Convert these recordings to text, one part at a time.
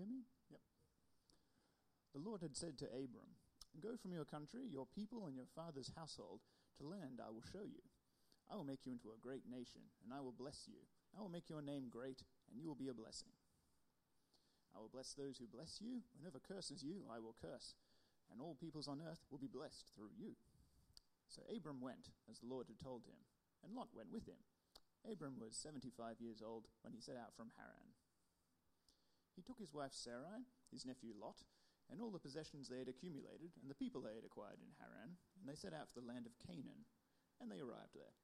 hear me? Yep. The Lord had said to Abram, "Go from your country, your people, and your father's household to land I will show you. I will make you into a great nation, and I will bless you. I will make your name great, and you will be a blessing. I will bless those who bless you. Whoever curses you, I will curse, and all peoples on earth will be blessed through you." So Abram went, as the Lord had told him, and Lot went with him. Abram was 75 years old when he set out from Haran. He took his wife Sarai, his nephew Lot, and all the possessions they had accumulated, and the people they had acquired in Haran, and they set out for the land of Canaan, and they arrived there.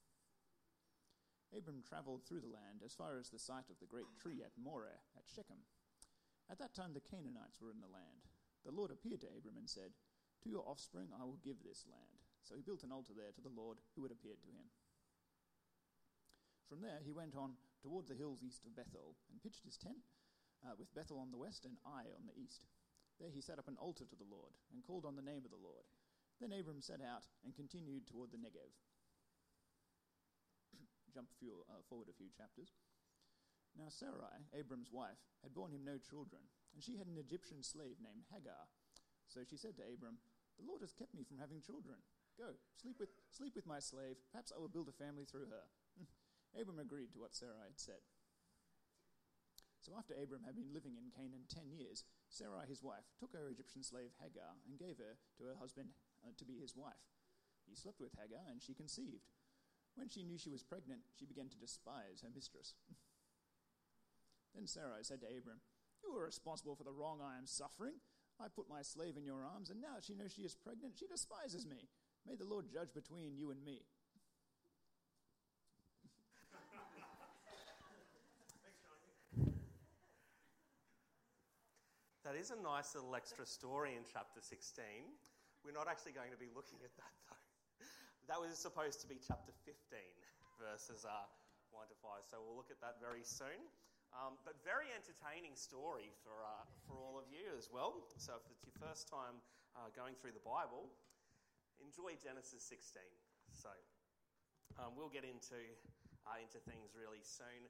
Abram travelled through the land as far as the site of the great tree at Moreh at Shechem. At that time the Canaanites were in the land. The Lord appeared to Abram and said, "To your offspring I will give this land." So he built an altar there to the Lord who had appeared to him. From there he went on toward the hills east of Bethel and pitched his tent with Bethel on the west and Ai on the east. There he set up an altar to the Lord and called on the name of the Lord. Then Abram set out and continued toward the Negev. Jump forward a few chapters. Now Sarai, Abram's wife, had borne him no children, and she had an Egyptian slave named Hagar. So she said to Abram, "The Lord has kept me from having children. Go, sleep with my slave. Perhaps I will build a family through her." Abram agreed to what Sarai had said. So after Abram had been living in Canaan 10 years, Sarai, his wife, took her Egyptian slave Hagar and gave her to her husband to be his wife. He slept with Hagar, and she conceived. When she knew she was pregnant, she began to despise her mistress. Then Sarai said to Abram, "You are responsible for the wrong I am suffering. I put my slave in your arms, and now that she knows she is pregnant, she despises me. May the Lord judge between you and me." That is a nice little extra story in chapter 16. We're not actually going to be looking at that, though. That was supposed to be chapter 15, verses 1 to 5. So we'll look at that very soon. But very entertaining story for all of you as well. So if it's your first time going through the Bible, enjoy Genesis 16. So we'll get into things really soon.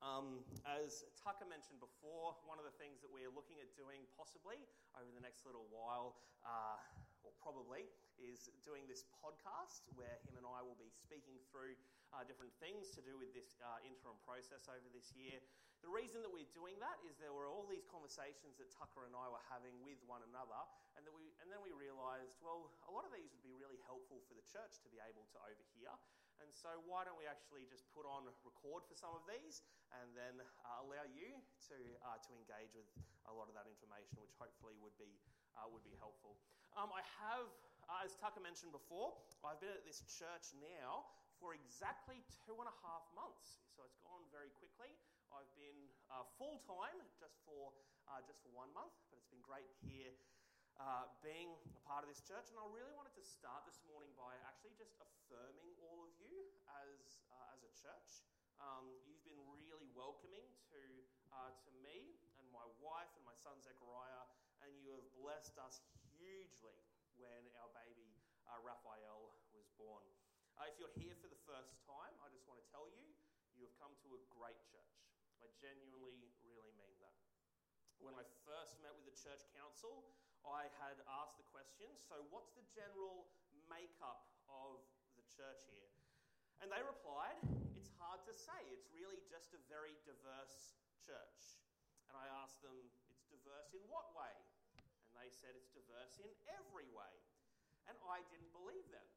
As Tucker mentioned before, one of the things that we're looking at doing possibly over the next little while, or probably, is doing this podcast where him and I will be speaking through different things to do with this interim process over this year. The reason that we're doing that is there were all these conversations that Tucker and I were having with one another, and then we realised, well, a lot of these would be really helpful for the church to be able to overhear. And so why don't we actually just put on record for some of these and then allow you to engage with a lot of that information, which hopefully would be helpful. I have, as Tucker mentioned before, I've been at this church now for exactly 2.5 months. So it's gone very quickly. I've been full-time just for 1 month, but it's been great here being a part of this church. And I really wanted to start this morning by actually just affirming all of you as a church. You've been really welcoming to me and my wife and my son Zechariah, and you have blessed us hugely when our baby Raphael was born. If you're here for the first time, I just want to tell you, you have come to a great church. I genuinely really mean that. When I first met with the church council, I had asked the question, so what's the general makeup of the church here? And they replied, it's hard to say. It's really just a very diverse church. And I asked them, it's diverse in what way? And they said it's diverse in every way. And I didn't believe them.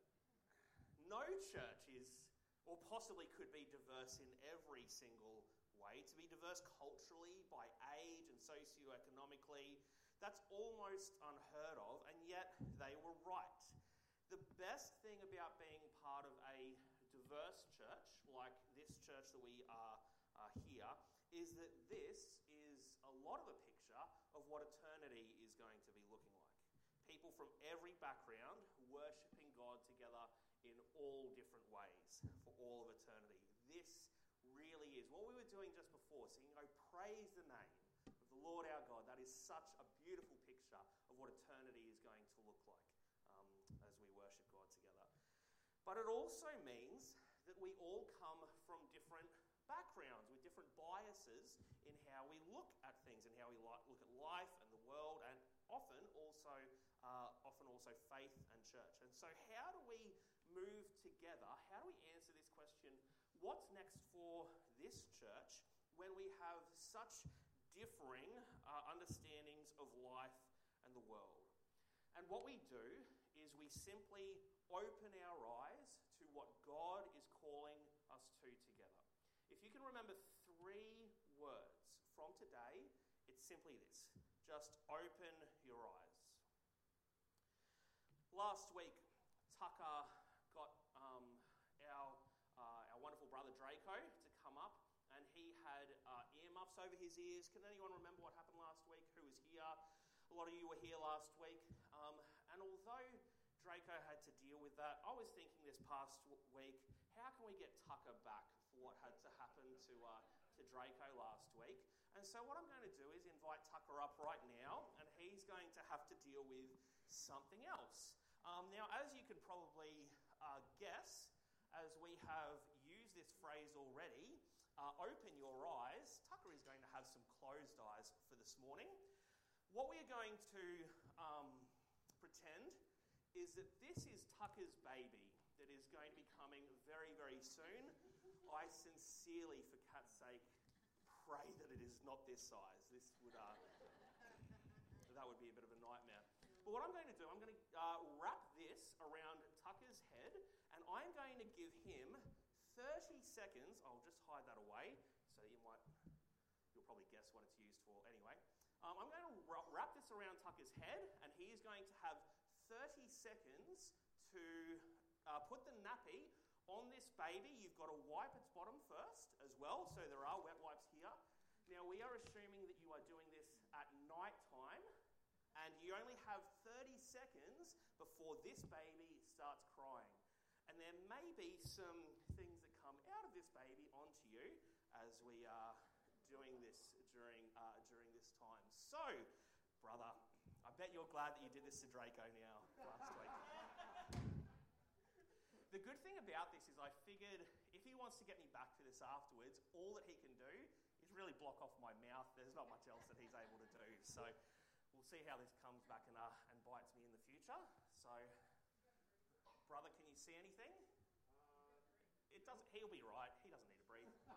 No church is, or possibly could be, diverse in every single way. To be diverse culturally, by age and socioeconomically, that's almost unheard of, and yet they were right. The best thing about being part of a diverse church, like this church that we are here, is that this is a lot of a picture of what eternity is going to be looking like. People from every background worshipping God together in all different ways for all of eternity. This really is what we were doing just before, singing, "Oh, praise the name of the Lord our God." That is such a beautiful picture of what eternity is going to look like as we worship God together. But it also means that we all come from different backgrounds with different biases in how we look at things and how we look at so faith and church. And so how do we move together? How do we answer this question, what's next for this church when we have such differing understandings of life and the world? And what we do is we simply open our eyes to what God is calling us to together. If you can remember 3 words from today, it's simply this: just open your eyes. Last week, Tucker got our wonderful brother Draco to come up, and he had earmuffs over his ears. Can anyone remember what happened last week? Who was here? A lot of you were here last week. And although Draco had to deal with that, I was thinking this past week, how can we get Tucker back for what had to happen to Draco last week? And so what I'm going to do is invite Tucker up right now, and he's going to have to deal with something else. Now, as you can probably guess, as we have used this phrase already, open your eyes, Tucker is going to have some closed eyes for this morning. What we are going to pretend is that this is Tucker's baby that is going to be coming very, very soon. I sincerely, for cat's sake, pray that it is not this size. This would that would be a bit of a nightmare. But what I'm going to do, I'm going to wrap this around Tucker's head, and I'm going to give him 30 seconds. I'll just hide that away, so you'll probably guess what it's used for anyway. I'm going to wrap this around Tucker's head, and he is going to have 30 seconds to put the nappy on this baby. You've got to wipe its bottom first as well, so there are wet wipes here. Now, we are assuming that you are doing this at night time, and you only have 30 seconds before this baby starts crying. And there may be some things that come out of this baby onto you as we are doing this during this time. So, brother, I bet you're glad that you did this to Draco now last week. The good thing about this is I figured if he wants to get me back to this afterwards, all that he can do is really block off my mouth. There's not much else that he's able to do. So we'll see how this comes back and bites me in the future. So, brother, can you see anything? It doesn't. He'll be right. He doesn't need to breathe. It's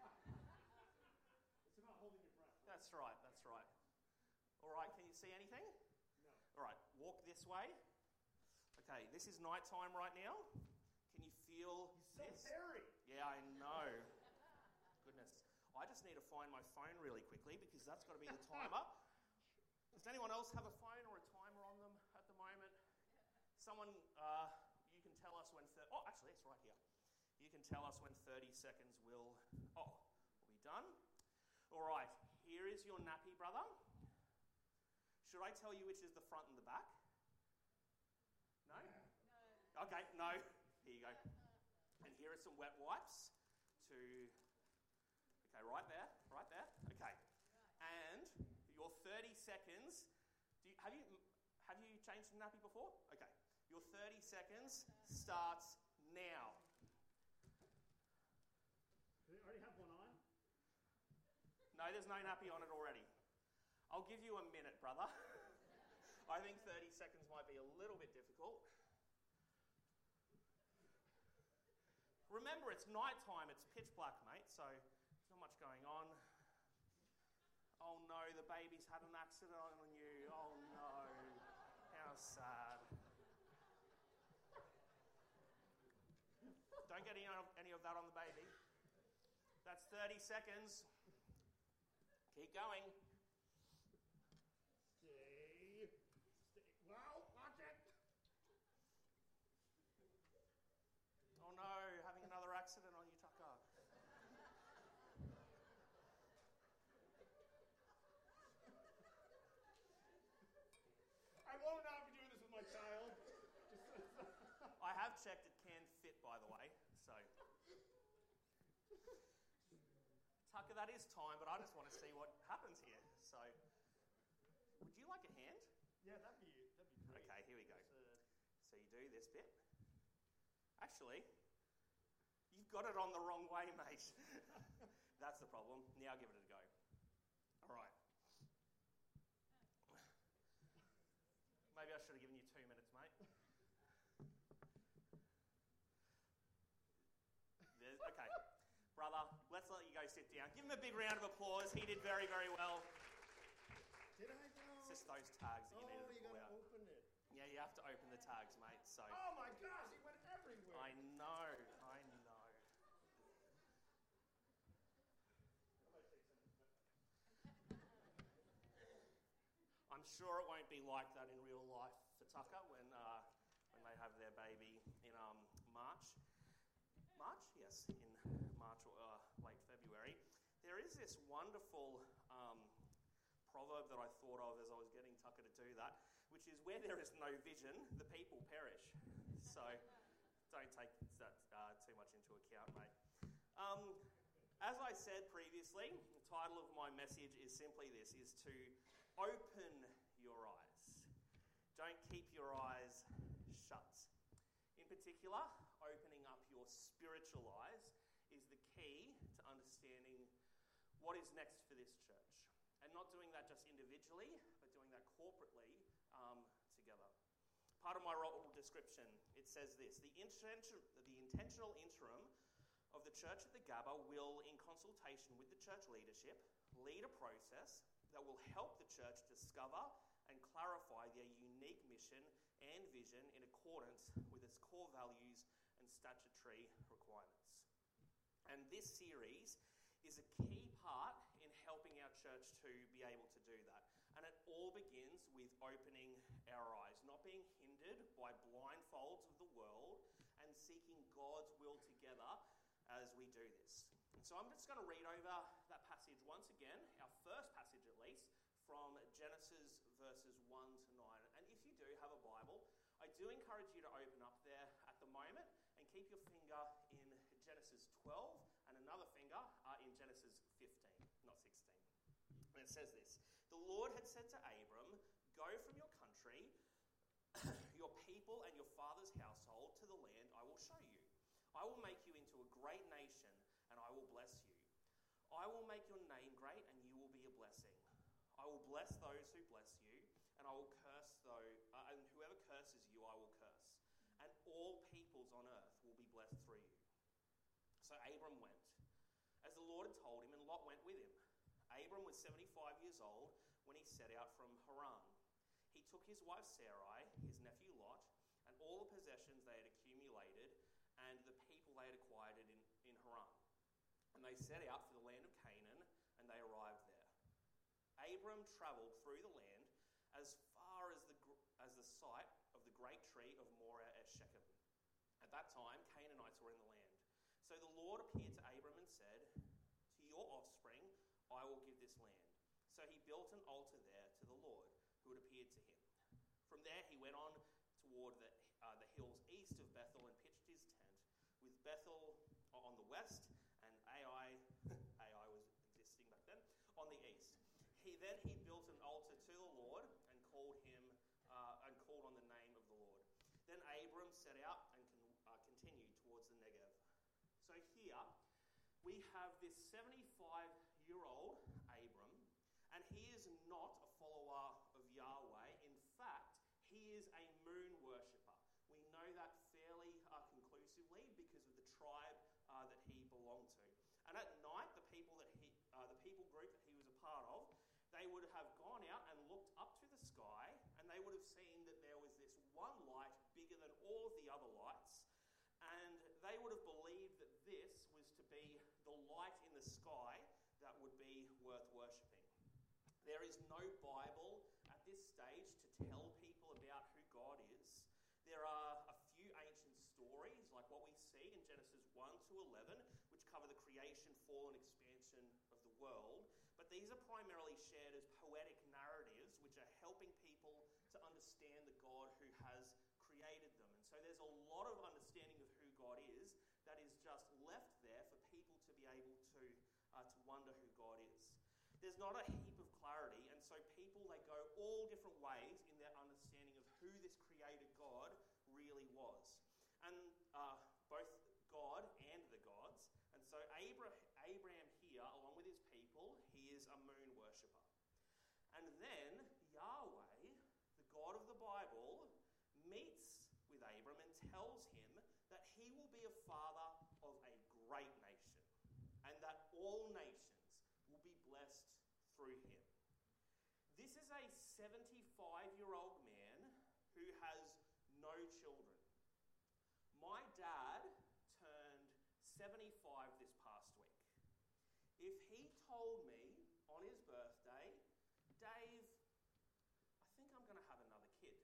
about holding your breath. That's right. All right, can you see anything? No. All right, walk this way. Okay, this is nighttime right now. Can you feel He's so hairy. Yeah, I know. Goodness. I just need to find my phone really quickly because that's got to be the timer. Does anyone else have a phone or a timer on them at the moment? Someone, you can tell us when... actually, it's right here. You can tell us when 30 seconds will be done. All right, here is your nappy, brother. Should I tell you which is the front and the back? No? No. Okay, no. Here you go. And here are some wet wipes to... Okay, right there. Okay. And your 30 seconds... Have you changed the nappy before? Okay. Your 30 seconds starts now. Do they already have one on? No, there's no nappy on it already. I'll give you a minute, brother. I think 30 seconds might be a little bit difficult. Remember, it's nighttime. It's pitch black, mate, so there's not much going on. Oh no, the baby's had an accident on you. Oh no, how sad. Don't get any of that on the baby. That's 30 seconds. Keep going. Stay. Well, watch it. Oh no, having another accident on you, Tucker. I won't now be doing this with my child. I have checked it can fit, by the way, so... Tucker, that is time, but I just want to see what happens here. So, would you like a hand? Yeah, that'd be great. Okay, here we go. So you do this bit. Actually, you've got it on the wrong way, mate. That's the problem. Now give it a go. All right. Maybe I should have given you 2 minutes, mate. sit down. Give him a big round of applause. He did very, very well. Did I go? It's just those tags that you needed to you pull gotta out. open it. Yeah, you have to open the tags, mate. So Oh my gosh, he went everywhere. I know. I'm sure it won't be like that in real life for Tucker when they have their baby in March. March? Yes, in March or late February. There is this wonderful proverb that I thought of as I was getting Tucker to do that, which is where there is no vision, the people perish. So don't take that too much into account, mate. As I said previously, the title of my message is simply this, is to open your eyes. Don't keep your eyes shut. In particular, opening up your spiritual eyes is the key to understanding what is next for this church. And not doing that just individually, but doing that corporately together. Part of my role description, it says this: the intentional interim of the church at the Gabba will, in consultation with the church leadership, lead a process that will help the church discover and clarify their unique mission and vision in accordance with its core values and statutory requirements. And this series is a key part in helping our church to be able to do that. And it all begins with opening our eyes, not being hindered by blindfolds of the world and seeking God's will together as we do this. And so I'm just going to read over that passage once again, our first passage at least, from Genesis verses 1 to 9. And if you do have a Bible, I do encourage you to open up there at the moment and keep your finger in Genesis 12 and another finger in Genesis 15, not 16. And it says this: the Lord had said to Abram, "Go from your country, your people and your father's household to the land I will show you. I will make you into a great nation, and I will bless you. I will make your name great, and you will be a blessing. I will bless those who bless you, and I will curse and whoever curses you, I will curse. And all peoples on earth will be blessed through you." So Abram went, as the Lord had told him, and Lot went with him. Abram was 75 years old when he set out from Haran. He took his wife Sarai, his nephew Lot, and all the possessions they had accumulated, and the people they had acquired in Haran. And they set out for the land of Canaan, and they arrived there. Abram travelled through the land as far as the site of the great tree of Moreh at Shechem. At that time, Canaanites were in the land. So the Lord appeared to Abram and said, "To your offspring I will give this land." So he built an altar there to the Lord, who had appeared to him. From there he went on toward the hills east of Bethel and pitched his tent, with Bethel on the west and Ai was existing back then, on the east. He built an altar to the Lord and called on the name of the Lord. Then Abram set out and continued towards the Negev. So here we have this 75-year-old Abram, and he is not a follower of Yahweh. In fact, he is a moon worshipper. We know that fairly conclusively because of the tribe that he belonged to. And at night, the people group that he was a part of, they would have gone out and looked up to the sky, and they would have seen that there was this one light bigger than all of the other lights, and they would have believed that this was to be the light in the sky that would be worth worshipping. There is no Bible at this stage to tell people about who God is. There are a few ancient stories, like what we see in Genesis 1 to 11, which cover the creation, fall, and expansion of the world. But these are primarily shared as poetic narratives, which are helping people to understand the God who has created them. And so there's a lot of understanding of who God is that is just left there for people to be able to wonder who God is. There's not a heap of clarity, and so people, they go all different ways in their understanding of who this creator God really was. And both God and the gods. And so Abraham here, along with his people, he is a moon worshipper. And then Yahweh, the God of the Bible, meets with Abram and tells him that he will be a father of a great nation, and that all nations a 75-year-old man who has no children. My dad turned 75 this past week. If he told me on his birthday, Dave, I think I'm going to have another kid,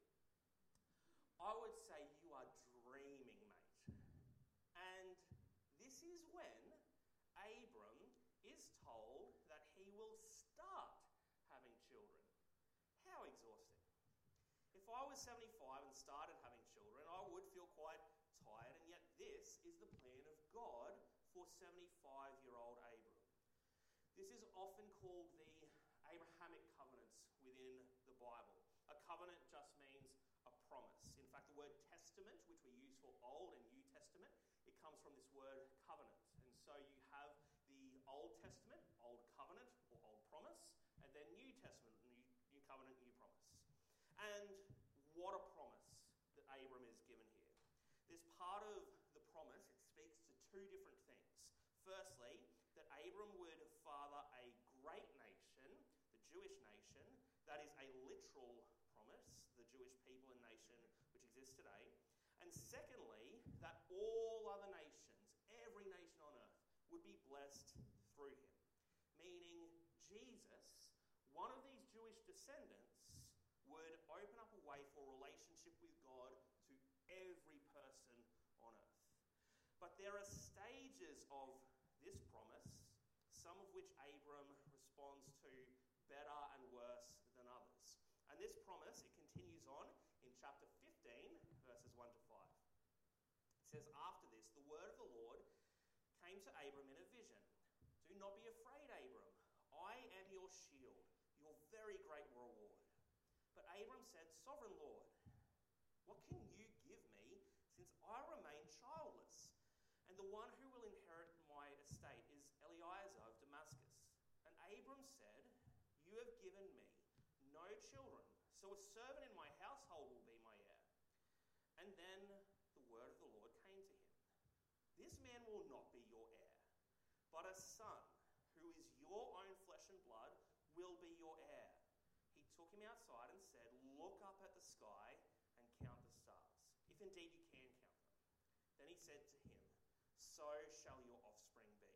I would say, you are dreaming, mate. And this is when Abram is told that he will start having children. How exhausting. If I was 75 and started having children, I would feel quite tired, and yet this is the plan of God for 75-year-old Abram. This is often called the Abrahamic covenants within the Bible. A covenant just means a promise. In fact, the word testament, which we use for Old and New Testament, it comes from this word covenant. And so you have the Old Testament, Old Covenant or Old Promise, and then New Testament, New Covenant, New Promise. And what a promise that Abram is given here. This part of the promise, it speaks to two different things. Firstly, that Abram would father a great nation, the Jewish nation. That is a literal promise, the Jewish people and nation which exists today. And secondly, that all other nations, every nation on earth, would be blessed through him. Meaning Jesus, one of these Jewish descendants, would open up a way for a relationship with God to every person on earth. But there are stages of this promise, some of which Abram responds to better and worse than others. And this promise, it continues on in chapter 15, verses 1 to 5. It says, after this, the word of the Lord came to Abram in a vision. Do not be afraid, Abram. I am your shield, your very great reward. But Abram said, Sovereign Lord, what can you give me since I remain childless? And the one who will inherit my estate is Eliezer of Damascus. And Abram said, you have given me no children, so a servant in my household will be my heir. And then the word of the Lord came to him. This man will not be your heir, but a son who is your own flesh and blood will be your heir. He took him outside and said, look up at the sky and count the stars, if indeed you can count them. Then he said to him, so shall your offspring be.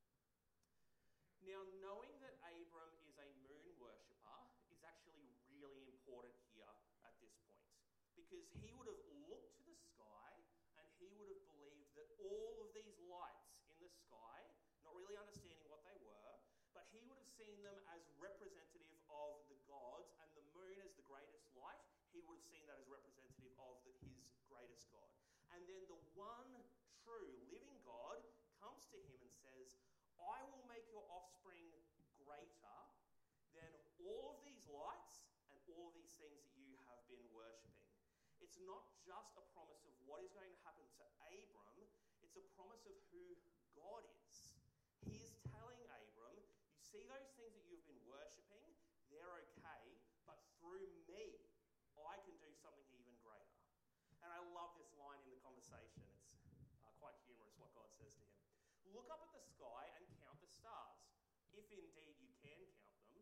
Now, knowing that Abram is a moon worshipper is actually really important here at this point, because he would have looked to the sky and he would have believed that all of these lights in the sky, not really understanding what they were, but he would have seen them as representative of the gods, and the moon as the greatest light, he would have seen that as representative of his greatest God. And then the one true living God comes to him and says, I will make your offspring greater than all of these lights and all of these things that you have been worshipping. It's not just a promise of what is going to happen to Abram, it's a promise of who God is. He is telling Abram, you see those things that you've been worshipping, they're okay, but through me, I can do something even greater. And I love this line in the conversation. It's quite humorous what God says to him. Look up at the sky and count the stars, if indeed you can count them.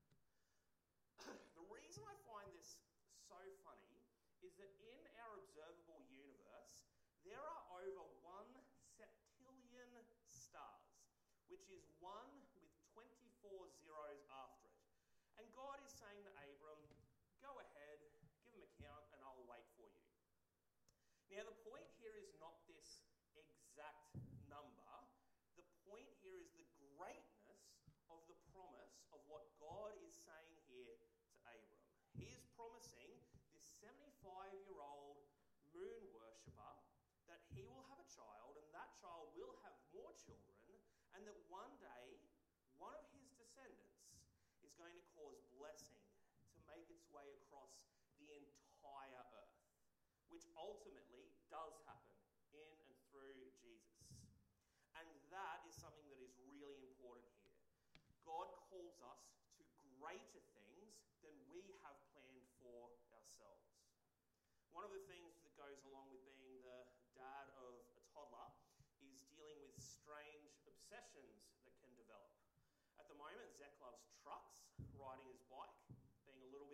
The reason I find this so funny is that in our observable universe, there are over 1 septillion stars, which is 1 with 24 zeros after it. And God is saying to Abram, go ahead, give him a count, and I'll wait for you. Now, the point here is not this exact number. The point here is the greatness of the promise of what God is saying here to Abram. He is promising this 75-year-old moon worshipper that he will have a child, and that child will have more children, and that one day, one of his descendants is going to cause blessing to make its way across the entire earth, which ultimately does happen in and through Jesus. And that is something that is really important here. God calls us to greater things than we have planned for ourselves. One of the things that goes along with being the dad of a toddler is dealing with strange obsessions that can develop. At the moment, Zach loves trucks, riding his bike, being a little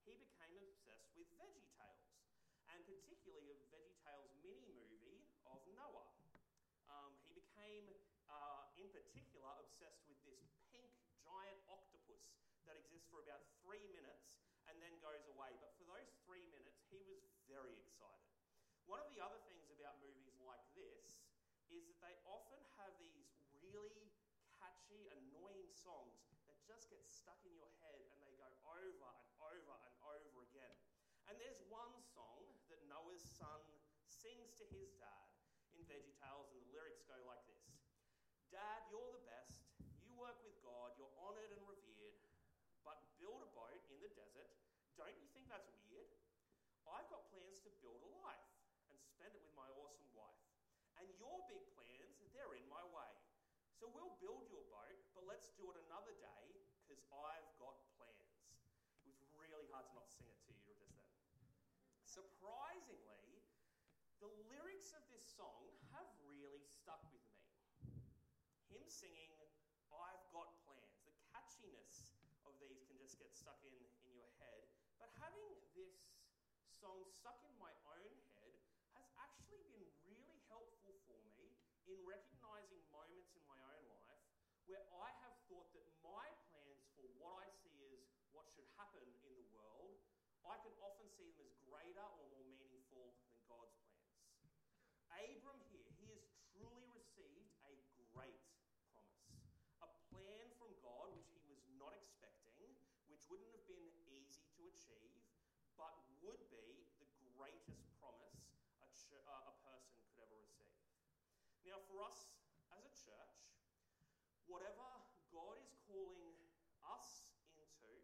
he became obsessed with VeggieTales, and particularly a VeggieTales mini-movie of Noah. He became, in particular, obsessed with this pink giant octopus that exists for about 3 minutes and then goes away. But for those 3 minutes, he was very excited. One of the other things about movies like this is that they often have these really catchy, annoying songs that just get stuck in your head and they go over and over and over again. And there's one song that Noah's son sings to his dad in VeggieTales, and the lyrics go like this. Dad, you're the best. You work with God. You're honoured and revered. But build a boat in the desert. Don't you think that's weird? I've got plans to build a life and spend it with my awesome wife. And your big plans, they're in my way. So we'll build your boat, but let's do it another day because I've got plans. It was really hard to not sing it to you just then. Surprisingly, the lyrics of this song have really stuck with me. Him singing, I've got plans. The catchiness of these can just get stuck in your head. But having this song stuck in my own head has actually been really helpful for me in recognising moments in my own life where I have thought that my plans for what I see as what should happen in the world, I can often see them as greater or more meaningful than God's plans. Abram here, he has truly received a great promise. A plan from God which he was not expecting, which wouldn't have been easy to achieve, but would be the greatest promise a person could ever receive. Now for us as a church, whatever God is calling us into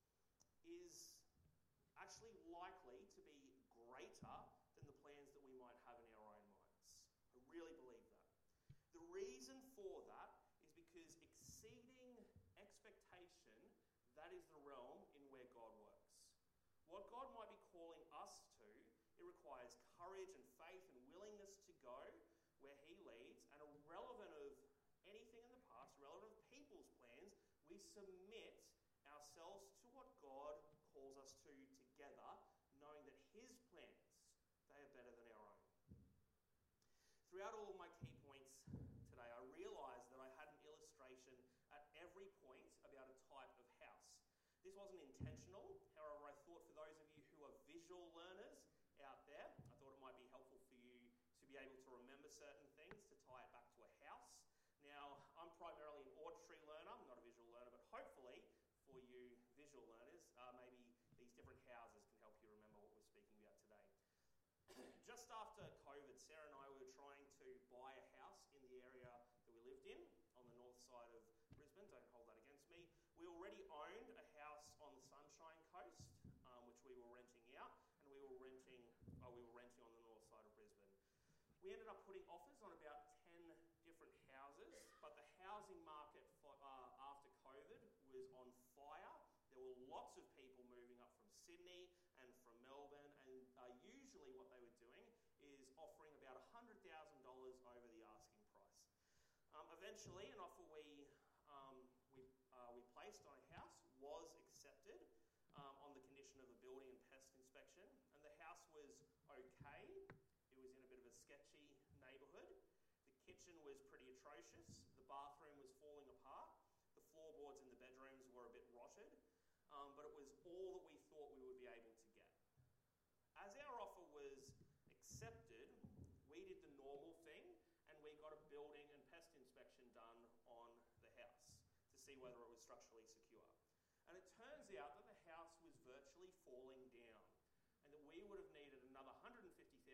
is actually likely to be greater than the plans that we might have in our own minds. I really believe that. The reason for that is because exceeding expectation, that is the realm in where God works. What God might be calling us to, it requires courage and faith and willingness to go where he leads, and irrelevant of anything in the past, irrelevant of people's plans, we submit ourselves to what God calls us to together, knowing that his plans, they are better than our own. Throughout all of my key points today, I realised that I had an illustration at every point about a type of house. This wasn't intentional. However, I thought for those of you who are visual learners out there, I thought it might be helpful for you to be able to remember certain things to tie it back to a house. Now, I'm primarily an auditory learner. I'm not a visual learner, but hopefully for you visual learners, maybe these different houses can help you remember what we're speaking about today. Just after COVID, Sarah and I were trying to buy a house in the area that we lived in on the north side of Brisbane. Don't hold that against me. We already owned a house on the Sunshine Coast, which we were renting out, and we were renting on the north side of Brisbane. We ended up putting offers on about 10 different houses, but the housing market after COVID was on fire. There were lots of people moving up from Sydney and from Melbourne, and usually what they were doing is offering about $100,000 over the asking price. Eventually, an offer we placed on a house was accepted on the condition of a building and pest inspection, and the house was okay. It was in a bit of a sketchy neighbourhood. The kitchen was pretty atrocious. The bathroom was falling apart. The floorboards in the bedrooms were a bit rotted, but it was all that we thought we would be able to get. As our offer was accepted, we did the normal thing, and we got a building and pest inspection done on the house to see whether it was structurally secure. And it turns out that the house was virtually falling down, and that we would have needed another $150,000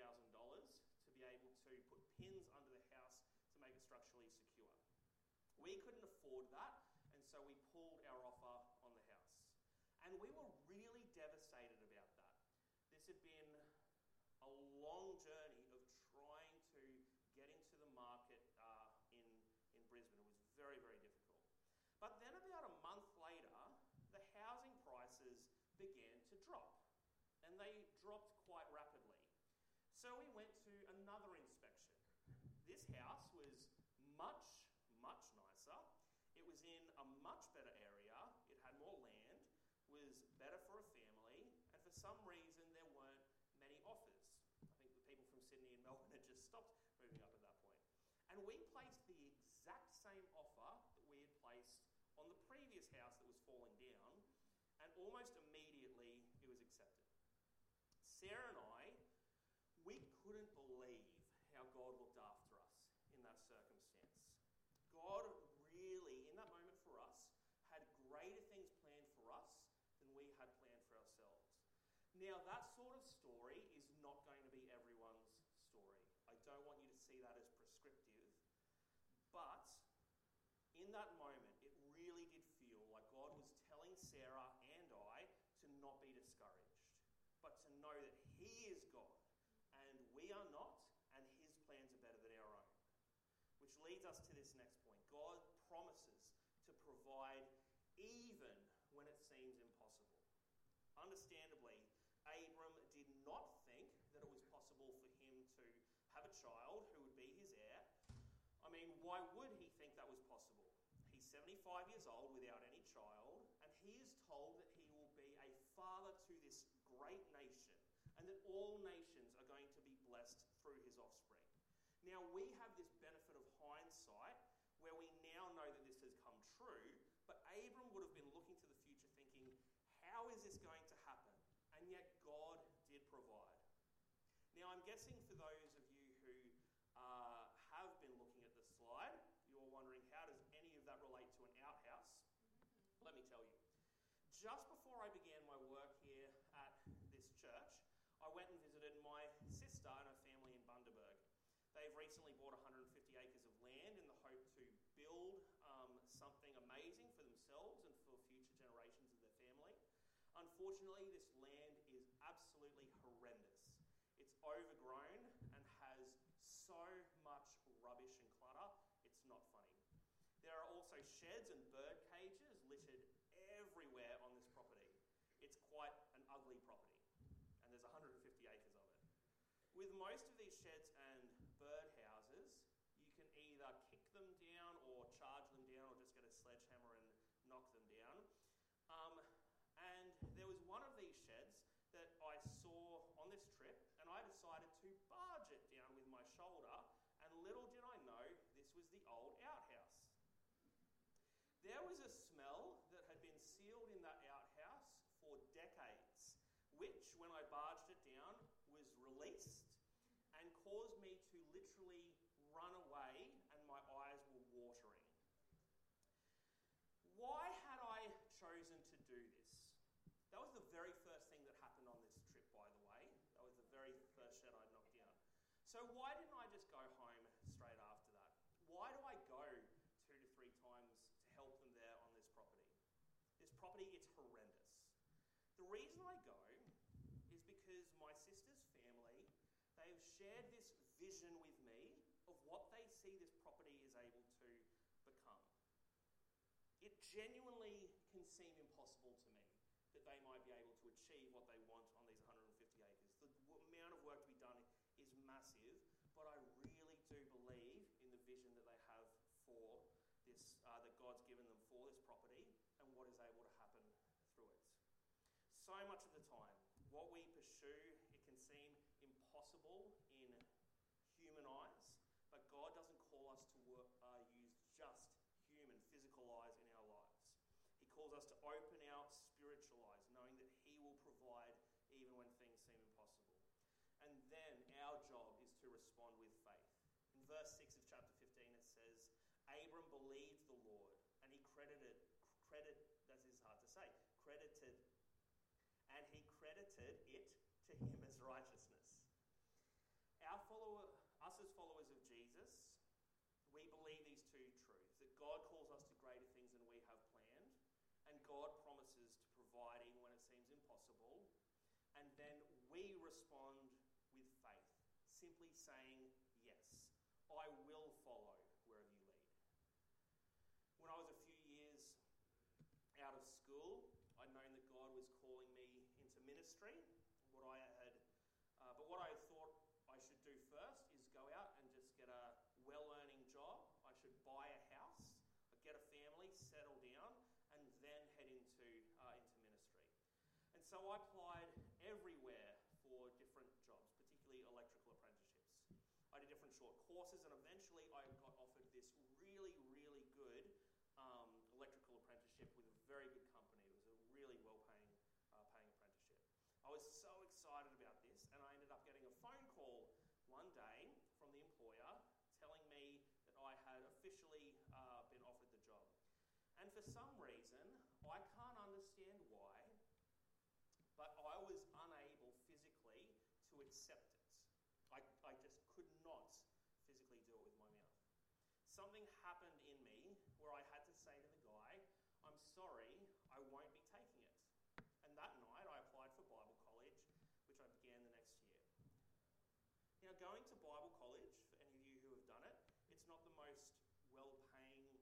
to be able to put pins under the house to make it structurally secure. We couldn't afford that, and so we pulled our offer on the house. And we were really devastated about that. This had been a long journey of trying to get into the market in Brisbane. It was very, very difficult. But then about a month later, the housing prices began to drop, and they dropped quite rapidly. So we went to another inspection. This house was much, much nicer. It was in a much better area. It had more land, was better for a family, some reason there weren't many offers. I think the people from Sydney and Melbourne had just stopped moving up at that point. And we placed the exact same offer that we had placed on the previous house that was falling down, and almost immediately it was accepted. Sarah and I, we couldn't believe how God looked after us in that circumstance. God really, in that moment for us, had greater things planned for us than we had planned for ourselves. Now, that sort of story is not going to be everyone's story. I don't want you to see that as prescriptive, but in that moment, it really did feel like God was telling Sarah and I to not be discouraged, but to know that He is God and we are not, and His plans are better than our own. Which leads us to this next point. God promises to provide even when it seems impossible. Understandably, Abram did not think that it was possible for him to have a child who would be his heir. I mean, why would he think that was possible? He's 75 years old without any child, and he is told that he will be a father to this great nation, and that all nations are going to be blessed through his offspring. Now, we have this benefit of hindsight, where we now know that this has come true, but Abram would have been looking to the future thinking, how is this going to happen? And yet God did provide. Now, I'm guessing for those of you who have been looking at the slide, you're wondering, how does any of that relate to an outhouse? Let me tell you. Just before I began my work here at this church, I went and visited my sister and her family in Bundaberg. They've recently bought 150 acres of land in the hope to build something amazing for themselves and for future generations of their family. Unfortunately, this land is absolutely horrendous. It's overgrown and has so much rubbish and clutter, it's not funny. There are also sheds and bird cages littered everywhere on this property. It's quite an ugly property, and there's 150 acres of it. With most of these sheds and bird houses, you can either kick them down or charge them down or just get a sledgehammer and knock them down. And there was one of these sheds that I saw on this trip, and I decided to barge it down with my shoulder, and little did I know this was the old outhouse. There was a smell that had been sealed in that outhouse for decades, which, when I barged it down, was released and caused me to literally run away, and my eyes were watering. Why had I chosen to do this? That was the very first thing that happened on this trip, by the way. That was the very first shed I knocked down. So why didn't I just go home straight after that? Why do I go 2 to 3 times to help them there on this property? This property, it's horrendous. The reason I go is because my sister's family, they have shared this vision with me of what they see this property is able to become. It genuinely can seem impossible to me that they might be able to achieve what they want on these 150 acres. The amount of work to be done is massive, but I really do believe in the vision that they have for this, that God's given them for this property and what is able to happen through it. So much of the time, what we pursue, it can seem impossible in human eyes, but God doesn't call us to use just human, physical eyes in our lives. He calls us to open our spiritual eyes, knowing that He will provide even when things seem impossible. And then our job is to respond with faith. In verse 6 of chapter 15 it says, Abram believed the Lord, and he credited, that is hard to say, and he credited it to him as righteousness. Us as followers of Jesus, we believe these two truths, that God calls us to greater things than we have planned, and God promises to provide even when it seems impossible, and then we respond with faith, simply saying, yes, I will follow wherever you lead. When I was a few years out of school, I'd known that God was calling me into ministry. But what I thought I should do first is go out and just get a well-earning job. I should buy a house, get a family, settle down, and then head into ministry. And so I applied every short courses, and eventually I got offered this really, really good electrical apprenticeship with a very good company. It was a really well-paying paying apprenticeship. I was so excited about this, and I ended up getting a phone call one day from the employer telling me that I had officially been offered the job. And for some reason, I can't understand why, but I was unable physically to accept it. I just could not physically do it with my mouth. Something happened in me where I had to say to the guy, I'm sorry, I won't be taking it. And that night I applied for Bible college, which I began the next year. Now, going to Bible college, for any of you who have done it, it's not the most well-paying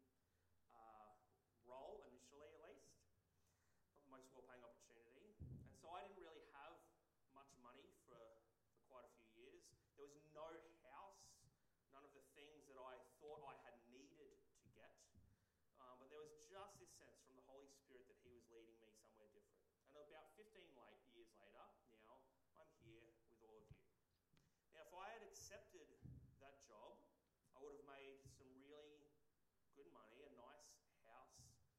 role, initially at least, not the most well-paying opportunity. And so I didn't really have much money for quite a few years. There was no house, none of the things that I thought I had needed to get. But there was just this sense from the Holy Spirit that He was leading me somewhere different. And about 15 years later, now, I'm here with all of you. Now, if I had accepted that job, I would have made some really good money, a nice house,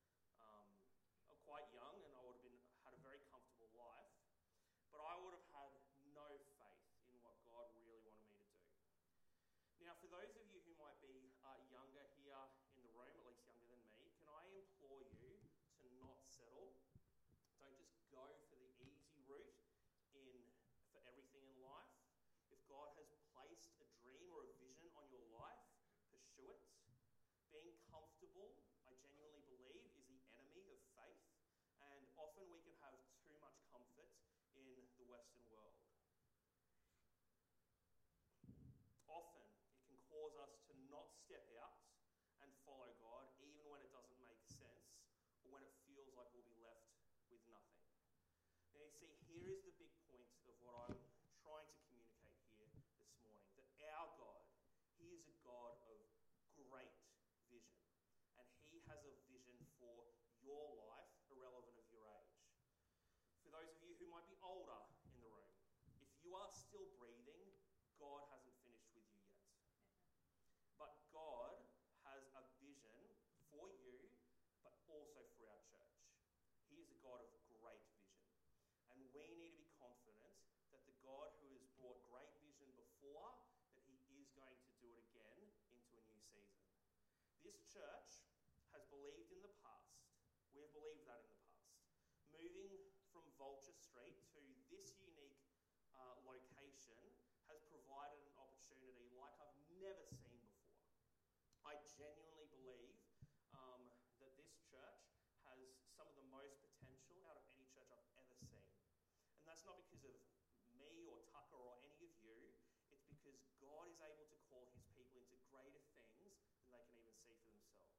quite young, and I would have had a very comfortable life. But I would have had no faith in what God really wanted me to do. Now, for those of you who might be younger here in the room, at least younger than me, can I implore you to not settle? Don't just go for the easy route for everything in life. If God has placed a dream or a vision on your life, pursue it. Being comfortable, I genuinely believe, is the enemy of faith, and often we can have too much comfort in the Western world. Often it can cause us to not step out and follow God, even when it doesn't make sense, or when it feels like we'll be left with nothing. Now you see, here is the big point of what I'm trying to communicate here this morning, that our God, He is a God of great vision, and He has a vision for your life, irrelevant of your age. For those of you who might be older in the room, if you are still breathing, God hasn't finished with you yet. But God has a vision for you, but also for our church. He is a God of great vision. And we need to be confident that the God who has brought great vision before, that He is going to do it again into a new season. This church has believed in the past. We have believed that in the past. Moving from Vulture Street to this unique location has provided an opportunity like I've never seen before. I genuinely believe that this church has some of the most potential out of any church I've ever seen. And that's not because of me or Tucker or any of you. It's because God is able to call His people into greater things than they can even see for themselves.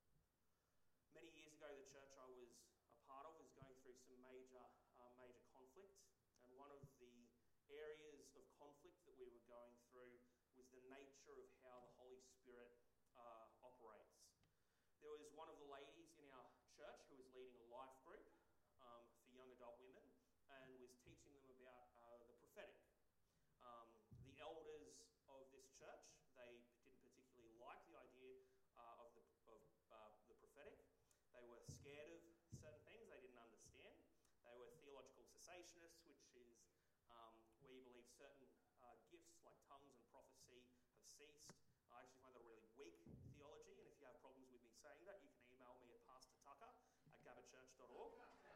Many years ago, the church I was a part of was going through some major conflict. And one of the areas of conflict that we were going through was the nature of how the Holy Spirit operates. There was one of the ladies in our church who was leading a life group for young adult women and was teaching them about the prophetic. The elders of this church, they didn't particularly like the idea of the prophetic. They were scared of certain things they didn't understand. They were theological cessationists, which is where you believe certain gifts like tongues and prophecy have ceased. I actually find that a really weak theology, and if you have problems with me saying that, you can email me at pastortucker@gabachurch.org.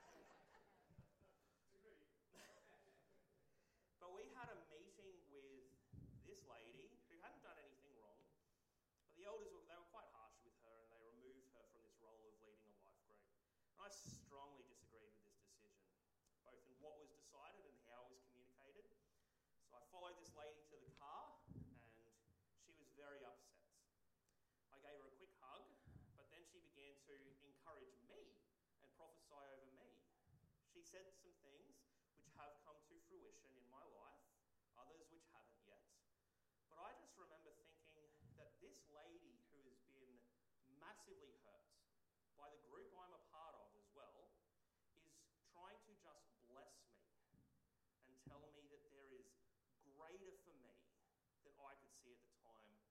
But we had a meeting with this lady who hadn't done anything wrong, but the elders they were quite harsh with her, and they removed her from this role of leading a life group. And I strongly disagreed with this decision, both in what was decided and how it was communicated. So I followed this lady to the car, and she was very upset. I gave her a quick hug, but then she began to encourage me and prophesy over me. She said some things which have come to fruition in my life, others which haven't yet. But I just remember thinking that this lady who has been massively hurt by the group I'm a part of as well is trying to just bless me and tell me that there is greater for me than I could see at the time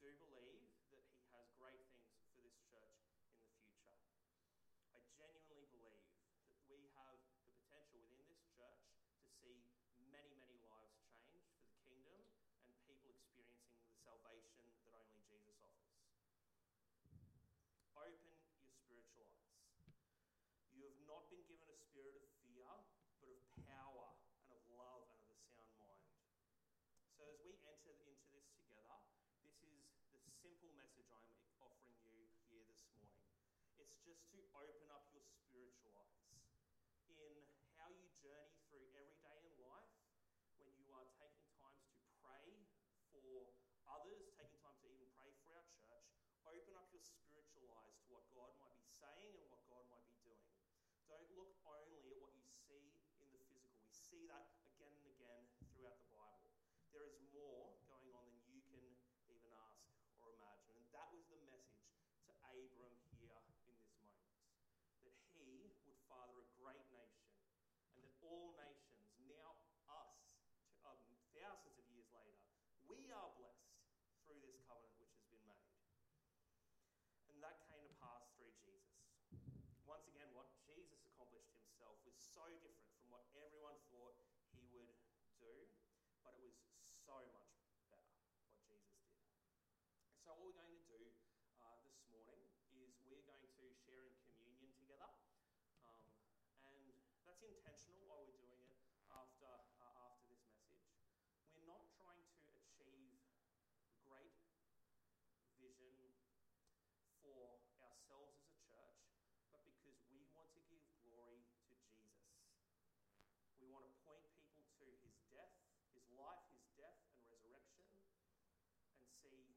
do believe that he has great things for this church in the future. I genuinely believe that we have the potential within this church to see many, many lives changed for the kingdom and people experiencing the salvation that only Jesus offers. Open your spiritual eyes. You have not been given a spirit of fear, but of power and of love and of a sound mind. So as we enter into this together, this is the simple message I'm offering you here this morning. It's just to open up your spiritual eyes in how you journey through every day in life, when you are taking times to pray for others, taking time to even pray for our church. Open up your spiritual eyes to what God might be saying and what God might be doing. Don't look only at what you see in the physical. We see that again and again throughout the Bible. There is more going on than you can even ask or imagine. And that was the message to Abram here in this moment. That he would father a great nation, and that all nations, now us, thousands of years later, we are blessed through this covenant which has been made. And that came to pass through Jesus. Once again, what Jesus accomplished himself was so different from what everyone thought he would do, but it was so much better what Jesus did. So what we're going to do this morning is we're going to share in communion together, and that's intentional while we're doing it after this message. We're not trying to achieve great vision for ourselves as a church, but because we want to give glory to Jesus. We want to point people to his death, his life, his death and resurrection, and see